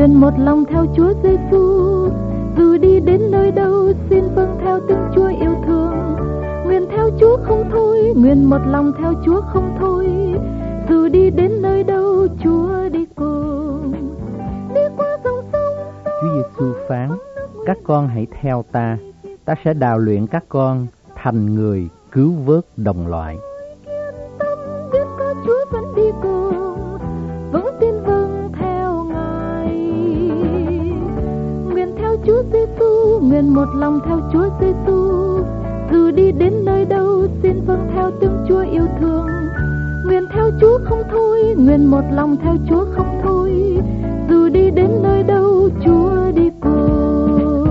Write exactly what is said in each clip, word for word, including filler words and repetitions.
nguyện một lòng theo Chúa Giêsu. Dù đi đến nơi đâu, xin vâng theo tiếng Chúa yêu thương. Nguyện theo Chúa không thôi, nguyện một lòng theo Chúa không thôi. Dù đi đến nơi đâu, Chúa đi cùng. Đi qua dòng sông. Chúa Giêsu phán: các con hãy theo ta, ta sẽ đào luyện các con thành người cứu vớt đồng loại. Biết có Chúa vẫn đi cùng, vững tin vâng theo Ngài. Nguyện theo Chúa Giêsu, nguyện một lòng theo Chúa Giêsu. Dù đi đến nơi đâu, xin vâng theo tiếng Chúa yêu thương. Nguyện theo Chúa không thôi, nguyện một lòng theo Chúa không thôi. Dù đi đến nơi đâu, Chúa đi cùng.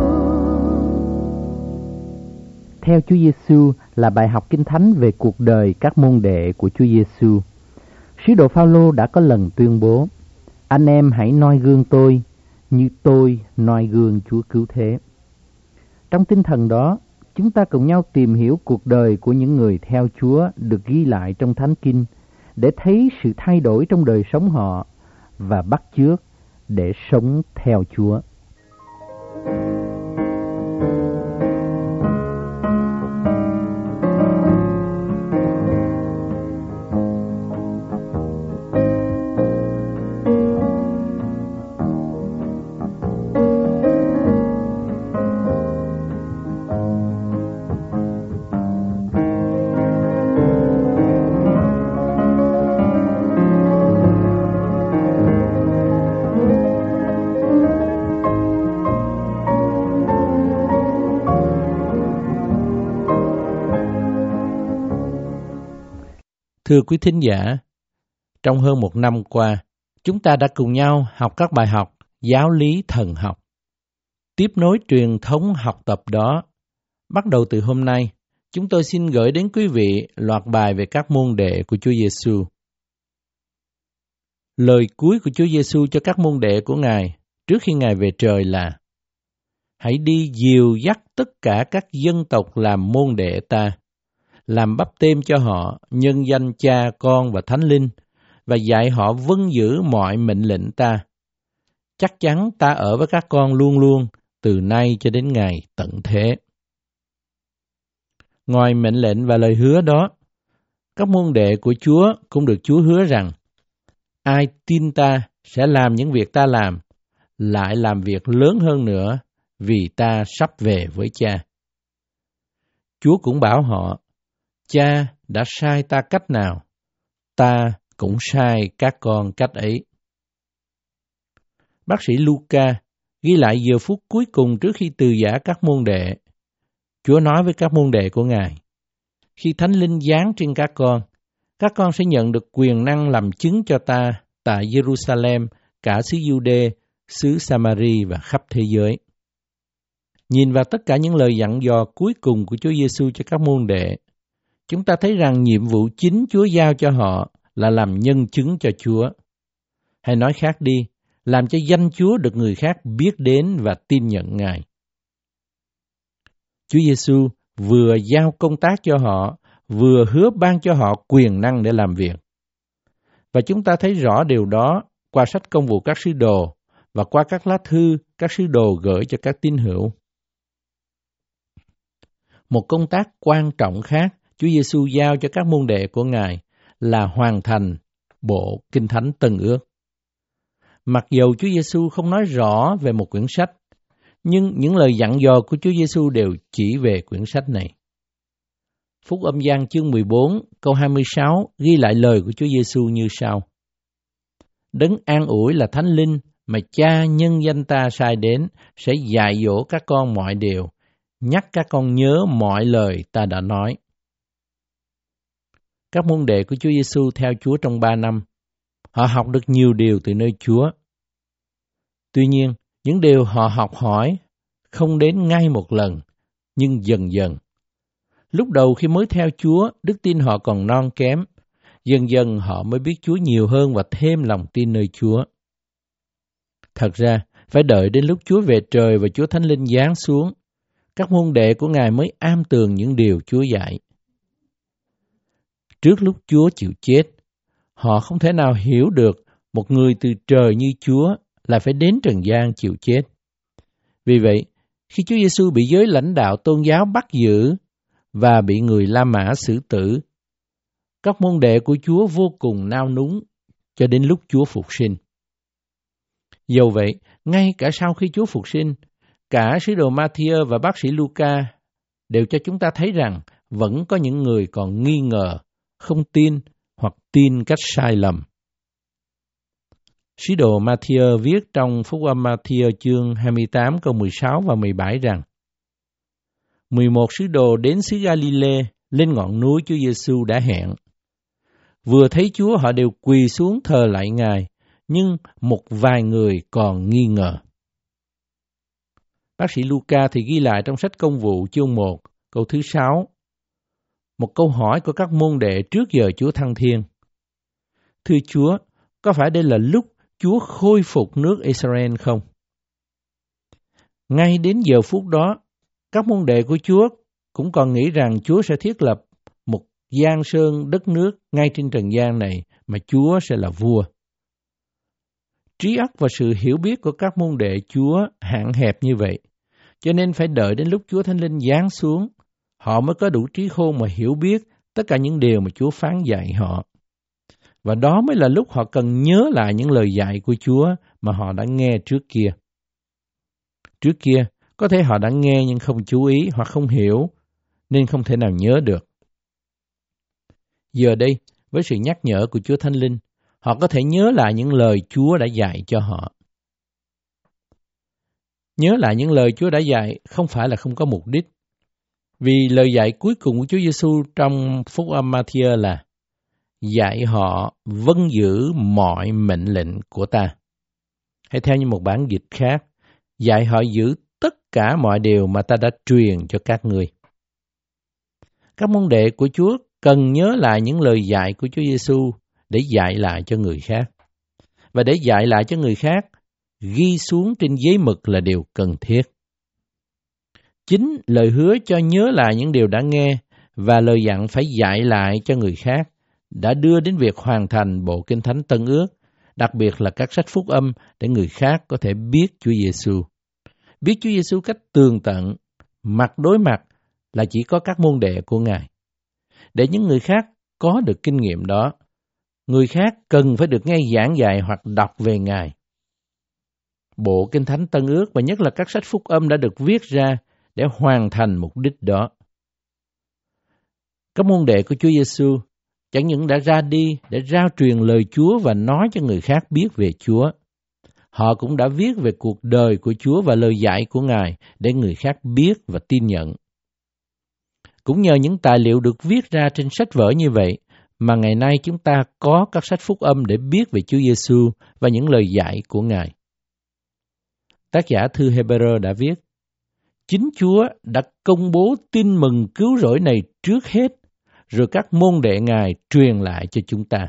Theo Chúa Giêsu là bài học Kinh Thánh về cuộc đời các môn đệ của Chúa Giêsu. Sứ đồ Phao-lô đã có lần tuyên bố: anh em hãy noi gương tôi như tôi noi gương Chúa cứu thế. Trong tinh thần đó, chúng ta cùng nhau tìm hiểu cuộc đời của những người theo Chúa được ghi lại trong Thánh Kinh để thấy sự thay đổi trong đời sống họ và bắt chước để sống theo Chúa. Thưa quý thính giả, trong hơn một năm qua, chúng ta đã cùng nhau học các bài học giáo lý thần học. Tiếp nối truyền thống học tập đó, bắt đầu từ hôm nay, chúng tôi xin gửi đến quý vị loạt bài về các môn đệ của Chúa Giêsu. Lời cuối của Chúa Giêsu cho các môn đệ của Ngài trước khi Ngài về trời là: hãy đi dìu dắt tất cả các dân tộc làm môn đệ ta, làm báp têm cho họ nhân danh Cha, Con và Thánh Linh, và dạy họ vâng giữ mọi mệnh lệnh ta. Chắc chắn ta ở với các con luôn luôn, từ nay cho đến ngày tận thế. Ngoài mệnh lệnh và lời hứa đó, các môn đệ của Chúa cũng được Chúa hứa rằng: ai tin ta sẽ làm những việc ta làm, lại làm việc lớn hơn nữa, vì ta sắp về với Cha. Chúa cũng bảo họ: Cha đã sai ta cách nào, ta cũng sai các con cách ấy. Bác sĩ Luca ghi lại giờ phút cuối cùng trước khi từ giã các môn đệ. Chúa nói với các môn đệ của Ngài: khi Thánh Linh giáng trên các con, các con sẽ nhận được quyền năng làm chứng cho ta tại Jerusalem, cả xứ Giu-đê, xứ Sa-ma-ri và khắp thế giới. Nhìn vào tất cả những lời dặn dò cuối cùng của Chúa Giêsu cho các môn đệ, chúng ta thấy rằng nhiệm vụ chính Chúa giao cho họ là làm nhân chứng cho Chúa. Hay nói khác đi, làm cho danh Chúa được người khác biết đến và tin nhận Ngài. Chúa Giêsu vừa giao công tác cho họ, vừa hứa ban cho họ quyền năng để làm việc. Và chúng ta thấy rõ điều đó qua sách Công vụ các sứ đồ và qua các lá thư các sứ đồ gửi cho các tín hữu. Một công tác quan trọng khác Chúa Giêsu giao cho các môn đệ của Ngài là hoàn thành bộ Kinh Thánh Tân Ước. Mặc dầu Chúa Giêsu không nói rõ về một quyển sách, nhưng những lời dặn dò của Chúa Giêsu đều chỉ về quyển sách này. Phúc Âm Giăng chương mười bốn, câu hai mươi sáu ghi lại lời của Chúa Giêsu như sau: Đấng an ủi là Thánh Linh mà Cha nhân danh ta sai đến sẽ dạy dỗ các con mọi điều, nhắc các con nhớ mọi lời ta đã nói. Các môn đệ của Chúa Giêsu theo Chúa trong ba năm, họ học được nhiều điều từ nơi Chúa. Tuy nhiên, những điều họ học hỏi không đến ngay một lần, nhưng dần dần. Lúc đầu khi mới theo Chúa, đức tin họ còn non kém. Dần dần họ mới biết Chúa nhiều hơn và thêm lòng tin nơi Chúa. Thật ra, phải đợi đến lúc Chúa về trời và Chúa Thánh Linh giáng xuống, các môn đệ của Ngài mới am tường những điều Chúa dạy. Trước lúc Chúa chịu chết, họ không thể nào hiểu được một người từ trời như Chúa là phải đến trần gian chịu chết. Vì vậy, khi Chúa Giêsu bị giới lãnh đạo tôn giáo bắt giữ và bị người La Mã xử tử, các môn đệ của Chúa vô cùng nao núng cho đến lúc Chúa phục sinh. Dầu vậy, ngay cả sau khi Chúa phục sinh, cả sứ đồ Ma-thi-ơ và bác sĩ Luca đều cho chúng ta thấy rằng vẫn có những người còn nghi ngờ, không tin hoặc tin cách sai lầm. Sứ đồ Ma-thi-ơ viết trong Phúc âm Ma-thi-ơ chương hai mươi tám câu mười sáu và mười bảy rằng: mười một sứ đồ đến xứ Ga-li-lê lên ngọn núi Chúa Giêsu đã hẹn. Vừa thấy Chúa họ đều quỳ xuống thờ lạy Ngài, nhưng một vài người còn nghi ngờ. Bác sĩ Luca thì ghi lại trong sách Công vụ chương một, câu thứ sáu, một câu hỏi của các môn đệ trước giờ Chúa thăng thiên. Thưa Chúa, có phải đây là lúc Chúa khôi phục nước Israel không? Ngay đến giờ phút đó, các môn đệ của Chúa cũng còn nghĩ rằng Chúa sẽ thiết lập một giang sơn đất nước ngay trên trần gian này mà Chúa sẽ là vua. Trí óc và sự hiểu biết của các môn đệ Chúa hạn hẹp như vậy, cho nên phải đợi đến lúc Chúa Thánh Linh giáng xuống, họ mới có đủ trí khôn mà hiểu biết tất cả những điều mà Chúa phán dạy họ. Và đó mới là lúc họ cần nhớ lại những lời dạy của Chúa mà họ đã nghe trước kia. Trước kia, có thể họ đã nghe nhưng không chú ý hoặc không hiểu, nên không thể nào nhớ được. Giờ đây, với sự nhắc nhở của Chúa Thánh Linh, họ có thể nhớ lại những lời Chúa đã dạy cho họ. Nhớ lại những lời Chúa đã dạy không phải là không có mục đích, vì lời dạy cuối cùng của Chúa Giêsu trong Phúc âm Ma-thi-ơ là dạy họ vâng giữ mọi mệnh lệnh của ta. Hay theo như một bản dịch khác, dạy họ giữ tất cả mọi điều mà ta đã truyền cho các ngươi. Các môn đệ của Chúa cần nhớ lại những lời dạy của Chúa Giêsu để dạy lại cho người khác. Và để dạy lại cho người khác, ghi xuống trên giấy mực là điều cần thiết. Chính lời hứa cho nhớ lại những điều đã nghe và lời dặn phải dạy lại cho người khác đã đưa đến việc hoàn thành bộ Kinh Thánh Tân Ước, đặc biệt là các sách phúc âm để người khác có thể biết Chúa Giêsu. Biết Chúa Giêsu cách tường tận, mặt đối mặt là chỉ có các môn đệ của Ngài. Để những người khác có được kinh nghiệm đó, người khác cần phải được nghe giảng dạy hoặc đọc về Ngài. Bộ Kinh Thánh Tân Ước và nhất là các sách phúc âm đã được viết ra để hoàn thành mục đích đó. Các môn đệ của Chúa Giêsu chẳng những đã ra đi để rao truyền lời Chúa và nói cho người khác biết về Chúa, họ cũng đã viết về cuộc đời của Chúa và lời dạy của Ngài để người khác biết và tin nhận. Cũng nhờ những tài liệu được viết ra trên sách vở như vậy mà ngày nay chúng ta có các sách phúc âm để biết về Chúa Giêsu và những lời dạy của Ngài. Tác giả thư Hebrew đã viết: chính Chúa đã công bố tin mừng cứu rỗi này trước hết, rồi các môn đệ Ngài truyền lại cho chúng ta.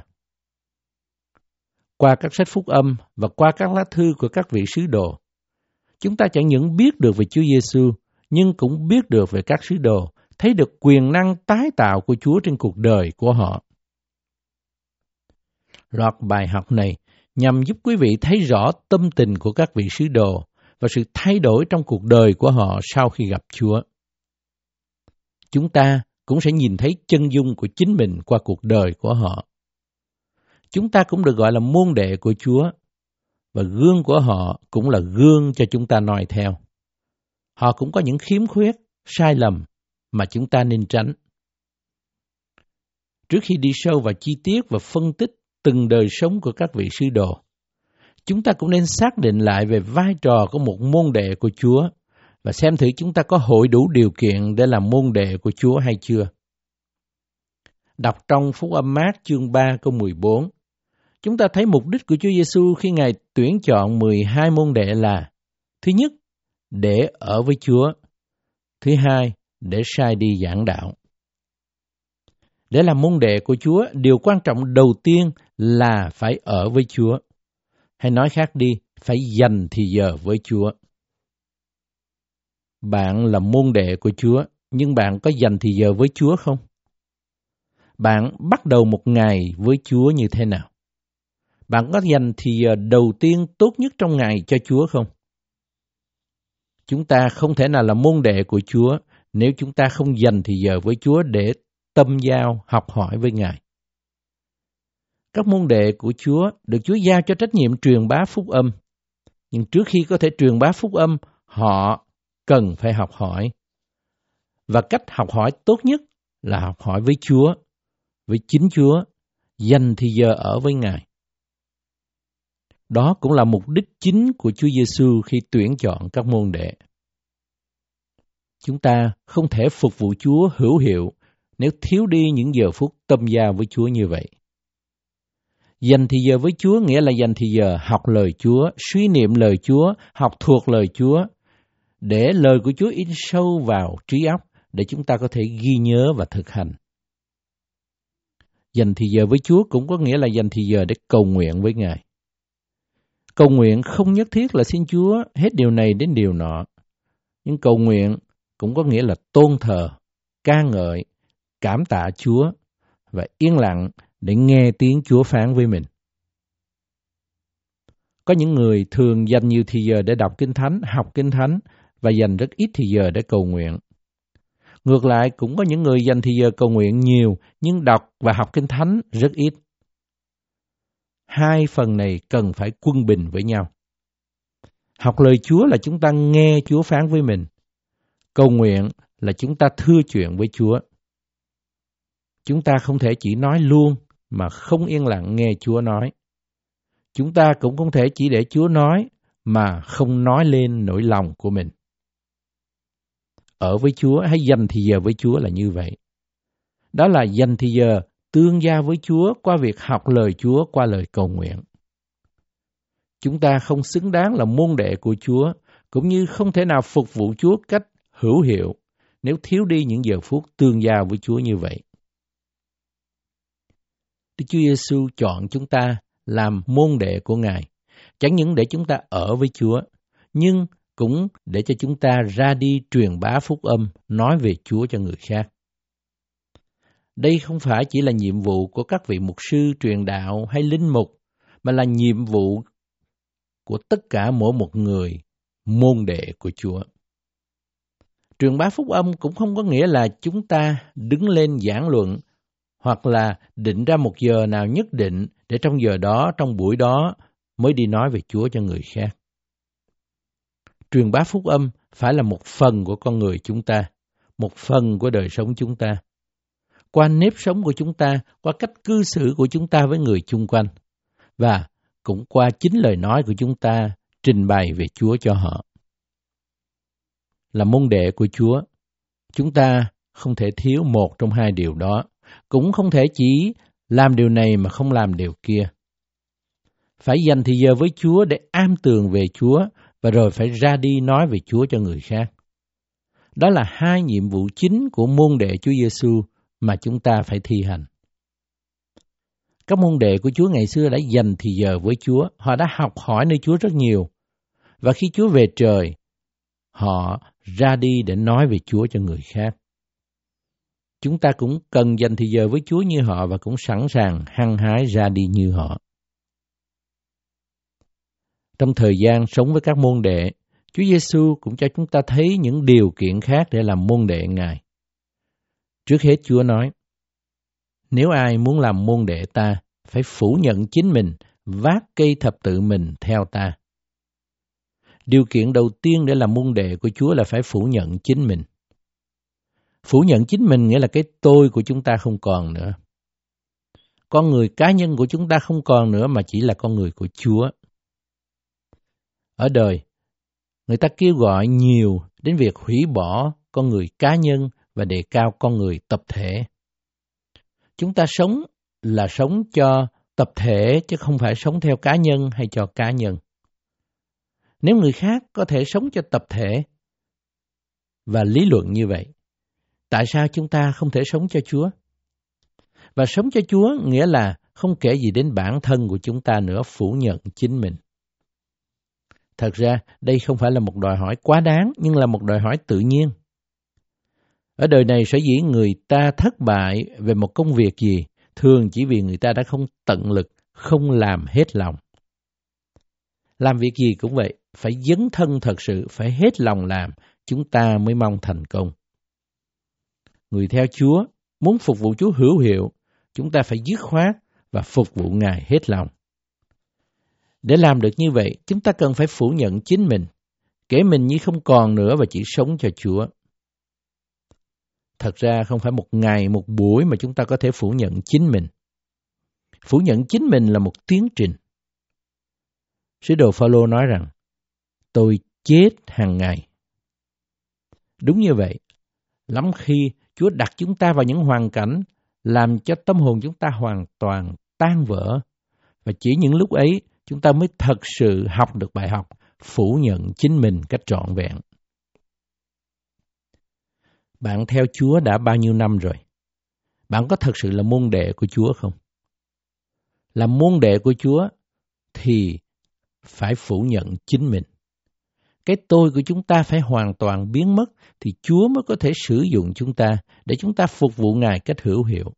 Qua các sách phúc âm và qua các lá thư của các vị sứ đồ, chúng ta chẳng những biết được về Chúa Giêsu, nhưng cũng biết được về các sứ đồ, thấy được quyền năng tái tạo của Chúa trên cuộc đời của họ. Loạt bài học này nhằm giúp quý vị thấy rõ tâm tình của các vị sứ đồ và sự thay đổi trong cuộc đời của họ sau khi gặp Chúa. Chúng ta cũng sẽ nhìn thấy chân dung của chính mình qua cuộc đời của họ. Chúng ta cũng được gọi là môn đệ của Chúa, và gương của họ cũng là gương cho chúng ta noi theo. Họ cũng có những khiếm khuyết, sai lầm mà chúng ta nên tránh. Trước khi đi sâu vào chi tiết và phân tích từng đời sống của các vị sứ đồ, chúng ta cũng nên xác định lại về vai trò của một môn đệ của Chúa và xem thử chúng ta có hội đủ điều kiện để làm môn đệ của Chúa hay chưa. Đọc trong Phúc âm Mát chương ba câu mười bốn, chúng ta thấy mục đích của Chúa Giêsu khi Ngài tuyển chọn mười hai môn đệ là: thứ nhất, để ở với Chúa; thứ hai, để sai đi giảng đạo. Để làm môn đệ của Chúa, điều quan trọng đầu tiên là phải ở với Chúa. Hay nói khác đi, phải dành thì giờ với Chúa. Bạn là môn đệ của Chúa, nhưng bạn có dành thì giờ với Chúa không? Bạn bắt đầu một ngày với Chúa như thế nào? Bạn có dành thì giờ đầu tiên tốt nhất trong ngày cho Chúa không? Chúng ta không thể nào là môn đệ của Chúa nếu chúng ta không dành thì giờ với Chúa để tâm giao học hỏi với Ngài. Các môn đệ của Chúa được Chúa giao cho trách nhiệm truyền bá phúc âm. Nhưng trước khi có thể truyền bá phúc âm, họ cần phải học hỏi. Và cách học hỏi tốt nhất là học hỏi với Chúa, với chính Chúa, dành thì giờ ở với Ngài. Đó cũng là mục đích chính của Chúa Giêsu khi tuyển chọn các môn đệ. Chúng ta không thể phục vụ Chúa hữu hiệu nếu thiếu đi những giờ phút tâm giao với Chúa như vậy. Dành thì giờ với Chúa nghĩa là dành thì giờ học lời Chúa, suy niệm lời Chúa, học thuộc lời Chúa, để lời của Chúa in sâu vào trí óc, để chúng ta có thể ghi nhớ và thực hành. Dành thì giờ với Chúa cũng có nghĩa là dành thì giờ để cầu nguyện với Ngài. Cầu nguyện không nhất thiết là xin Chúa hết điều này đến điều nọ, nhưng cầu nguyện cũng có nghĩa là tôn thờ, ca ngợi, cảm tạ Chúa và yên lặng để nghe tiếng Chúa phán với mình. Có những người thường dành nhiều thì giờ để đọc Kinh Thánh, học Kinh Thánh và dành rất ít thì giờ để cầu nguyện. Ngược lại, cũng có những người dành thì giờ cầu nguyện nhiều nhưng đọc và học Kinh Thánh rất ít. Hai phần này cần phải quân bình với nhau. Học lời Chúa là chúng ta nghe Chúa phán với mình. Cầu nguyện là chúng ta thưa chuyện với Chúa. Chúng ta không thể chỉ nói luôn mà không yên lặng nghe Chúa nói. Chúng ta cũng không thể chỉ để Chúa nói mà không nói lên nỗi lòng của mình. Ở với Chúa hay dành thì giờ với Chúa là như vậy. Đó là dành thì giờ tương giao với Chúa qua việc học lời Chúa, qua lời cầu nguyện. Chúng ta không xứng đáng là môn đệ của Chúa, cũng như không thể nào phục vụ Chúa cách hữu hiệu nếu thiếu đi những giờ phút tương giao với Chúa như vậy. Đức Chúa Giêsu chọn chúng ta làm môn đệ của Ngài, chẳng những để chúng ta ở với Chúa, nhưng cũng để cho chúng ta ra đi truyền bá phúc âm, nói về Chúa cho người khác. Đây không phải chỉ là nhiệm vụ của các vị mục sư truyền đạo hay linh mục, mà là nhiệm vụ của tất cả mỗi một người môn đệ của Chúa. Truyền bá phúc âm cũng không có nghĩa là chúng ta đứng lên giảng luận hoặc là định ra một giờ nào nhất định để trong giờ đó, trong buổi đó mới đi nói về Chúa cho người khác. Truyền bá phúc âm phải là một phần của con người chúng ta, một phần của đời sống chúng ta. Qua nếp sống của chúng ta, qua cách cư xử của chúng ta với người chung quanh, và cũng qua chính lời nói của chúng ta trình bày về Chúa cho họ. Là môn đệ của Chúa, chúng ta không thể thiếu một trong hai điều đó, cũng không thể chỉ làm điều này mà không làm điều kia. Phải dành thì giờ với Chúa để am tường về Chúa, và rồi phải ra đi nói về Chúa cho người khác. Đó là hai nhiệm vụ chính của môn đệ Chúa Giêsu mà chúng ta phải thi hành. Các môn đệ của Chúa ngày xưa đã dành thì giờ với Chúa, họ đã học hỏi nơi Chúa rất nhiều, và khi Chúa về trời, họ ra đi để nói về Chúa cho người khác. Chúng ta cũng cần dành thì giờ với Chúa như họ và cũng sẵn sàng hăng hái ra đi như họ. Trong thời gian sống với các môn đệ, Chúa Giêsu cũng cho chúng ta thấy những điều kiện khác để làm môn đệ Ngài. Trước hết Chúa nói, nếu ai muốn làm môn đệ ta, phải phủ nhận chính mình, vác cây thập tự mình theo ta. Điều kiện đầu tiên để làm môn đệ của Chúa là phải phủ nhận chính mình. Phủ nhận chính mình nghĩa là cái tôi của chúng ta không còn nữa. Con người cá nhân của chúng ta không còn nữa mà chỉ là con người của Chúa. Ở đời, người ta kêu gọi nhiều đến việc hủy bỏ con người cá nhân và đề cao con người tập thể. Chúng ta sống là sống cho tập thể chứ không phải sống theo cá nhân hay cho cá nhân. Nếu người khác có thể sống cho tập thể và lý luận như vậy, tại sao chúng ta không thể sống cho Chúa? Và sống cho Chúa nghĩa là không kể gì đến bản thân của chúng ta nữa, phủ nhận chính mình. Thật ra, đây không phải là một đòi hỏi quá đáng, nhưng là một đòi hỏi tự nhiên. Ở đời này sở dĩ người ta thất bại về một công việc gì, thường chỉ vì người ta đã không tận lực không làm hết lòng. Làm việc gì cũng vậy, phải dấn thân thật sự, phải hết lòng làm, chúng ta mới mong thành công. Người theo Chúa, muốn phục vụ Chúa hữu hiệu, chúng ta phải dứt khoát và phục vụ Ngài hết lòng. Để làm được như vậy, chúng ta cần phải phủ nhận chính mình, kể mình như không còn nữa và chỉ sống cho Chúa. Thật ra không phải một ngày, một buổi mà chúng ta có thể phủ nhận chính mình. Phủ nhận chính mình là một tiến trình. Sứ đồ Phao-lô nói rằng, tôi chết hàng ngày. Đúng như vậy, lắm khi Chúa đặt chúng ta vào những hoàn cảnh làm cho tâm hồn chúng ta hoàn toàn tan vỡ. Và chỉ những lúc ấy, chúng ta mới thật sự học được bài học phủ nhận chính mình cách trọn vẹn. Bạn theo Chúa đã bao nhiêu năm rồi? Bạn có thật sự là môn đệ của Chúa không? Là môn đệ của Chúa thì phải phủ nhận chính mình. Cái tôi của chúng ta phải hoàn toàn biến mất thì Chúa mới có thể sử dụng chúng ta để chúng ta phục vụ Ngài cách hữu hiệu.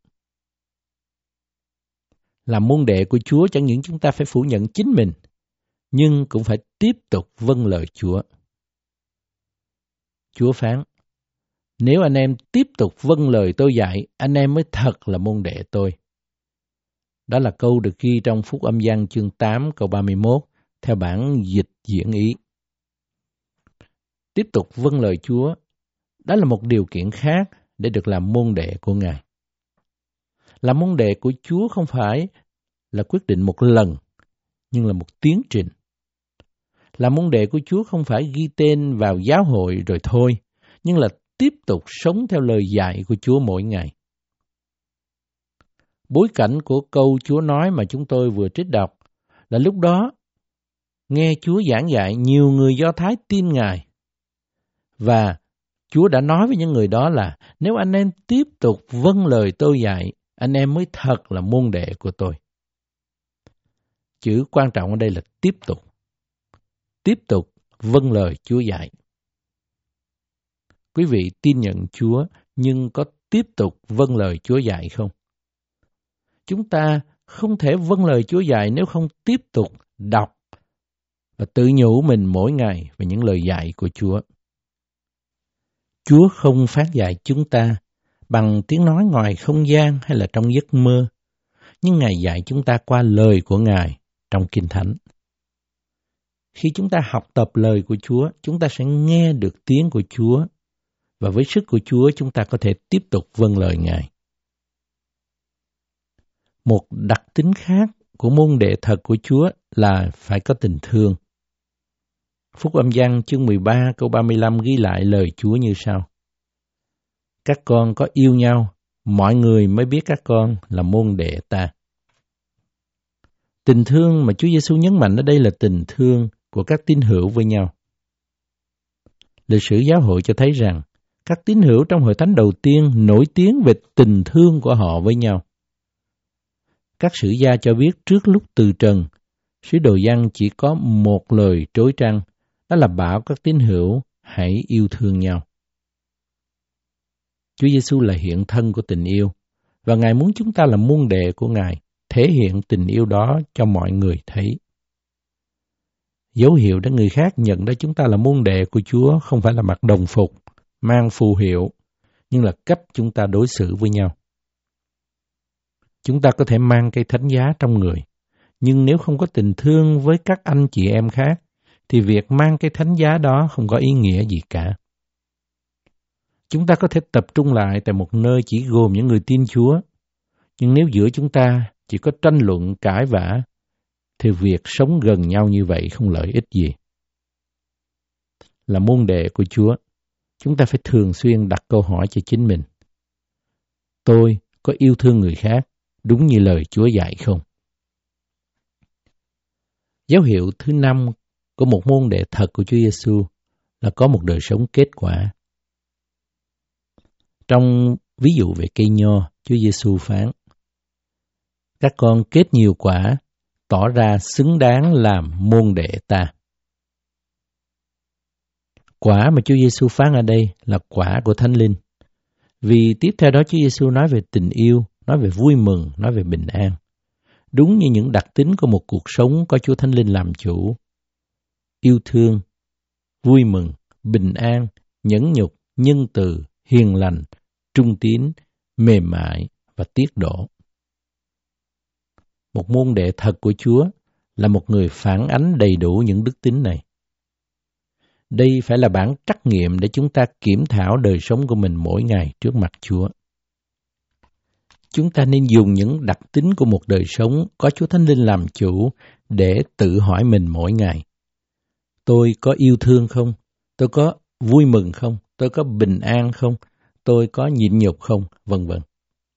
Làm môn đệ của Chúa chẳng những chúng ta phải phủ nhận chính mình, nhưng cũng phải tiếp tục vâng lời Chúa. Chúa phán, nếu anh em tiếp tục vâng lời tôi dạy, anh em mới thật là môn đệ tôi. Đó là câu được ghi trong Phúc Âm Giăng chương tám câu ba mươi mốt theo bản dịch diễn ý. Tiếp tục vâng lời Chúa, đó là một điều kiện khác để được làm môn đệ của Ngài. Làm môn đệ của Chúa không phải là quyết định một lần, nhưng là một tiến trình. Làm môn đệ của Chúa không phải ghi tên vào giáo hội rồi thôi, nhưng là tiếp tục sống theo lời dạy của Chúa mỗi ngày. Bối cảnh của câu Chúa nói mà chúng tôi vừa trích đọc là lúc đó nghe Chúa giảng dạy, nhiều người Do Thái tin Ngài. Và Chúa đã nói với những người đó là nếu anh em tiếp tục vâng lời tôi dạy, anh em mới thật là môn đệ của tôi. Chữ quan trọng ở đây là tiếp tục. Tiếp tục vâng lời Chúa dạy. Quý vị tin nhận Chúa nhưng có tiếp tục vâng lời Chúa dạy không? Chúng ta không thể vâng lời Chúa dạy nếu không tiếp tục đọc và tự nhủ mình mỗi ngày về những lời dạy của Chúa. Chúa không phát dạy chúng ta bằng tiếng nói ngoài không gian hay là trong giấc mơ, nhưng Ngài dạy chúng ta qua lời của Ngài trong Kinh Thánh. Khi chúng ta học tập lời của Chúa, chúng ta sẽ nghe được tiếng của Chúa, và với sức của Chúa chúng ta có thể tiếp tục vâng lời Ngài. Một đặc tính khác của môn đệ thật của Chúa là phải có tình thương. Phúc Âm Giăng chương mười ba câu ba mươi lăm ghi lại lời Chúa như sau. Các con có yêu nhau, mọi người mới biết các con là môn đệ ta. Tình thương mà Chúa Giêsu nhấn mạnh ở đây là tình thương của các tín hữu với nhau. Lịch sử giáo hội cho thấy rằng các tín hữu trong hội thánh đầu tiên nổi tiếng về tình thương của họ với nhau. Các sử gia cho biết trước lúc từ trần, sứ đồ Giăng chỉ có một lời trối trăng, đó là bảo các tín hữu hãy yêu thương nhau. Chúa Giêsu là hiện thân của tình yêu, và Ngài muốn chúng ta là môn đệ của Ngài, thể hiện tình yêu đó cho mọi người thấy. Dấu hiệu để người khác nhận ra chúng ta là môn đệ của Chúa không phải là mặc đồng phục, mang phù hiệu, nhưng là cách chúng ta đối xử với nhau. Chúng ta có thể mang cây thánh giá trong người, nhưng nếu không có tình thương với các anh chị em khác, thì việc mang cây thánh giá đó không có ý nghĩa gì cả. Chúng ta có thể tập trung lại tại một nơi chỉ gồm những người tin Chúa, nhưng nếu giữa chúng ta chỉ có tranh luận, cãi vã, thì việc sống gần nhau như vậy không lợi ích gì. Là môn đệ của Chúa, chúng ta phải thường xuyên đặt câu hỏi cho chính mình. Tôi có yêu thương người khác đúng như lời Chúa dạy không? Dấu hiệu thứ năm của một môn đệ thật của Chúa Giêsu là có một đời sống kết quả. Trong ví dụ về cây nho, Chúa Giêsu phán: các con kết nhiều quả, tỏ ra xứng đáng làm môn đệ ta. Quả mà Chúa Giêsu phán ở đây là quả của Thánh Linh. Vì tiếp theo đó Chúa Giêsu nói về tình yêu, nói về vui mừng, nói về bình an. đúng như những đặc tính của một cuộc sống có Chúa Thánh Linh làm chủ. Yêu thương, vui mừng, bình an, nhẫn nhục, nhân từ, hiền lành, trung tín, mềm mại và tiết độ. Một môn đệ thật của Chúa là một người phản ánh đầy đủ những đức tính này. Đây phải là bản trắc nghiệm để chúng ta kiểm thảo đời sống của mình mỗi ngày trước mặt Chúa. Chúng ta nên dùng những đặc tính của một đời sống có Chúa Thánh Linh làm chủ để tự hỏi mình mỗi ngày. Tôi có yêu thương không? Tôi có vui mừng không? Tôi có bình an không? Tôi có nhịn nhục không? Vân vân.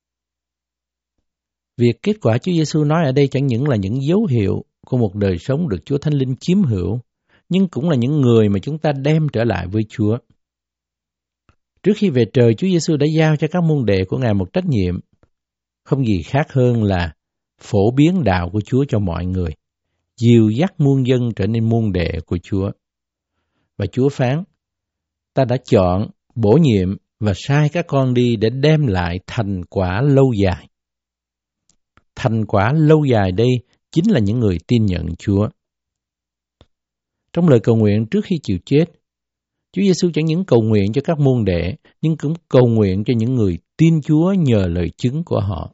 Việc kết quả Chúa Giêsu nói ở đây chẳng những là những dấu hiệu của một đời sống được Chúa Thánh Linh chiếm hữu, nhưng cũng là những người mà chúng ta đem trở lại với Chúa. Trước khi về trời, Chúa Giêsu đã giao cho các môn đệ của Ngài một trách nhiệm, không gì khác hơn là phổ biến đạo của Chúa cho mọi người, dìu dắt muôn dân trở nên môn đệ của Chúa. Và Chúa phán, ta đã chọn, bổ nhiệm và sai các con đi để đem lại thành quả lâu dài. Thành quả lâu dài đây chính là những người tin nhận Chúa. Trong lời cầu nguyện trước khi chịu chết, Chúa Giêsu chẳng những cầu nguyện cho các môn đệ, nhưng cũng cầu nguyện cho những người tin Chúa nhờ lời chứng của họ.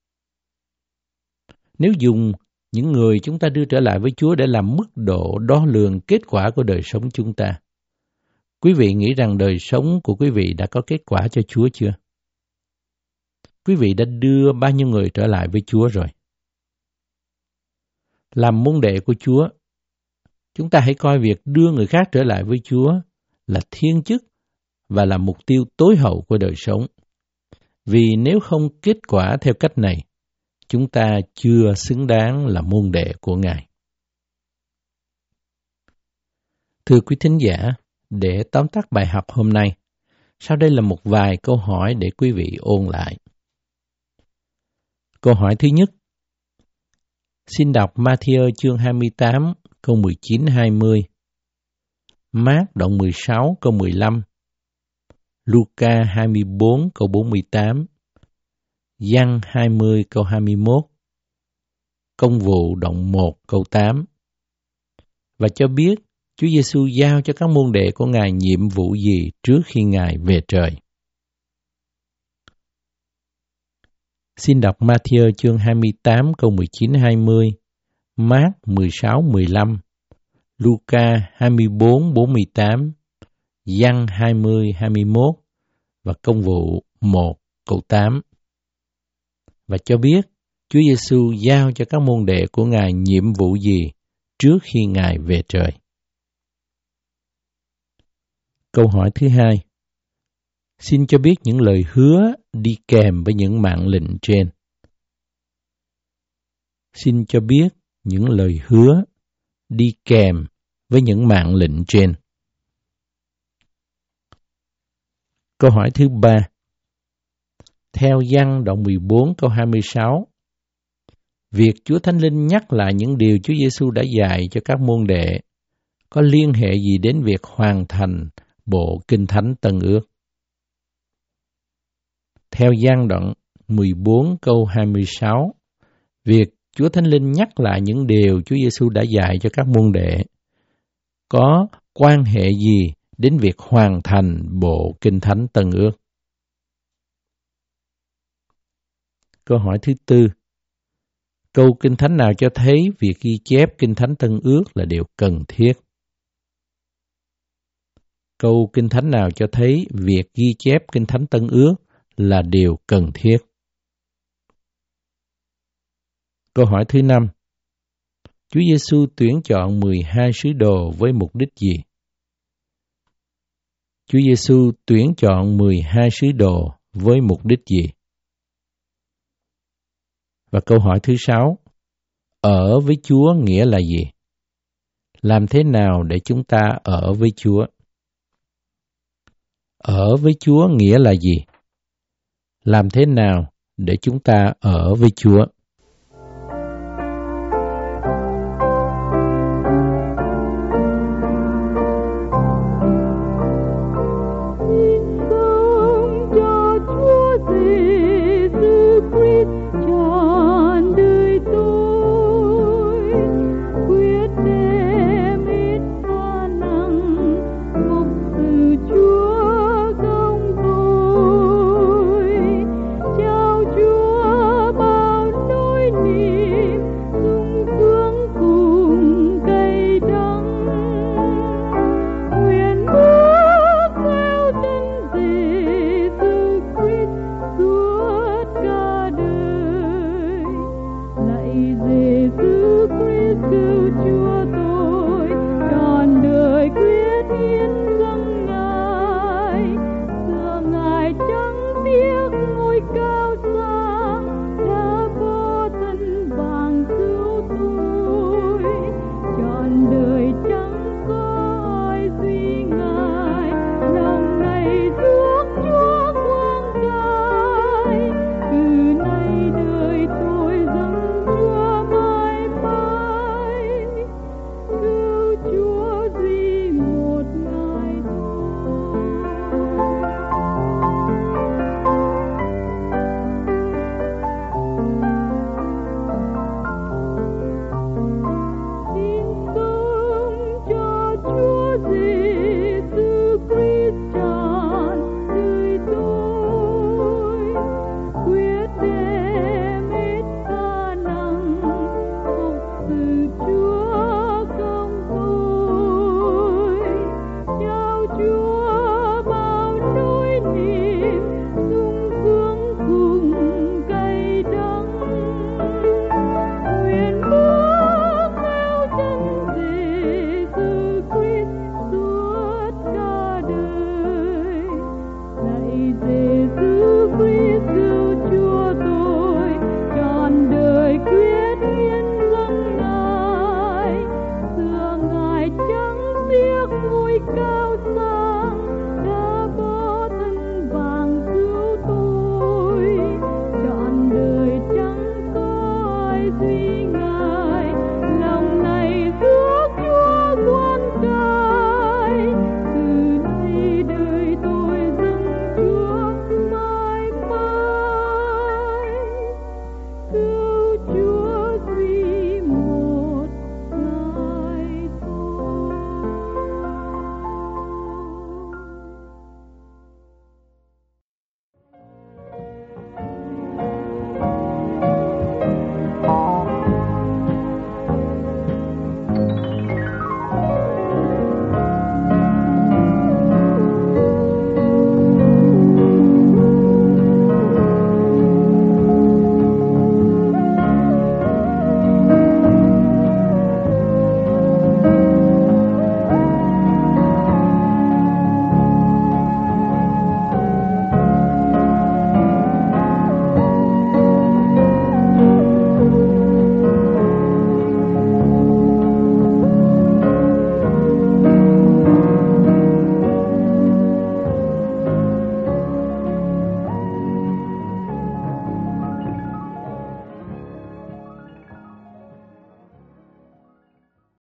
Nếu dùng những người chúng ta đưa trở lại với Chúa để làm mức độ đo lường kết quả của đời sống chúng ta, quý vị nghĩ rằng đời sống của quý vị đã có kết quả cho Chúa chưa? Quý vị đã đưa bao nhiêu người trở lại với Chúa rồi? Làm môn đệ của Chúa, chúng ta hãy coi việc đưa người khác trở lại với Chúa là thiên chức và là mục tiêu tối hậu của đời sống. Vì nếu không kết quả theo cách này, chúng ta chưa xứng đáng là môn đệ của Ngài. Thưa quý thính giả, để tóm tắt bài học hôm nay, sau đây là một vài câu hỏi để quý vị ôn lại. Câu hỏi thứ nhất, xin đọc Ma-thi-ơ chương hai mươi tám, câu mười chín hai mươi, Mác đoạn mười sáu, câu mười lăm, Luca hai mươi bốn, câu bốn mươi tám, Giăng hai mươi, câu hai mươi mốt, Công vụ đoạn một, câu tám, và cho biết Chúa Giêsu giao cho các môn đệ của Ngài nhiệm vụ gì trước khi Ngài về trời. Xin đọc Ma-thi-ơ chương hai mươi tám, câu mười chín hai mươi, Mác mười sáu mười lăm, Luca hai mươi bốn bốn mươi tám, Giăng hai mươi hai mươi mốt và Công vụ một câu tám. Và cho biết Chúa Giêsu giao cho các môn đệ của Ngài nhiệm vụ gì trước khi Ngài về trời. Câu hỏi thứ hai, xin cho biết những lời hứa đi kèm với những mạng lệnh trên. Xin cho biết những lời hứa đi kèm với những mạng lệnh trên. Câu hỏi thứ ba, theo Giăng đoạn mười bốn câu hai mươi sáu, việc Chúa Thánh Linh nhắc lại những điều Chúa Giêsu đã dạy cho các môn đệ có liên hệ gì đến việc hoàn thành bộ Kinh Thánh Tân Ước? Theo Giăng đoạn mười bốn câu hai mươi sáu, việc Chúa Thánh Linh nhắc lại những điều Chúa Giêsu đã dạy cho các môn đệ có quan hệ gì đến việc hoàn thành bộ Kinh Thánh Tân Ước? Câu hỏi thứ tư, câu Kinh Thánh nào cho thấy việc ghi chép Kinh Thánh Tân Ước là điều cần thiết? Câu Kinh Thánh nào cho thấy việc ghi chép Kinh Thánh Tân Ước là điều cần thiết? Câu hỏi thứ năm, Chúa Giêsu tuyển chọn mười hai sứ đồ với mục đích gì? Chúa Giêsu tuyển chọn mười hai sứ đồ với mục đích gì? Và câu hỏi thứ sáu, ở với Chúa nghĩa là gì? Làm thế nào để chúng ta ở với Chúa? Ở với Chúa nghĩa là gì? Làm thế nào để chúng ta ở với Chúa?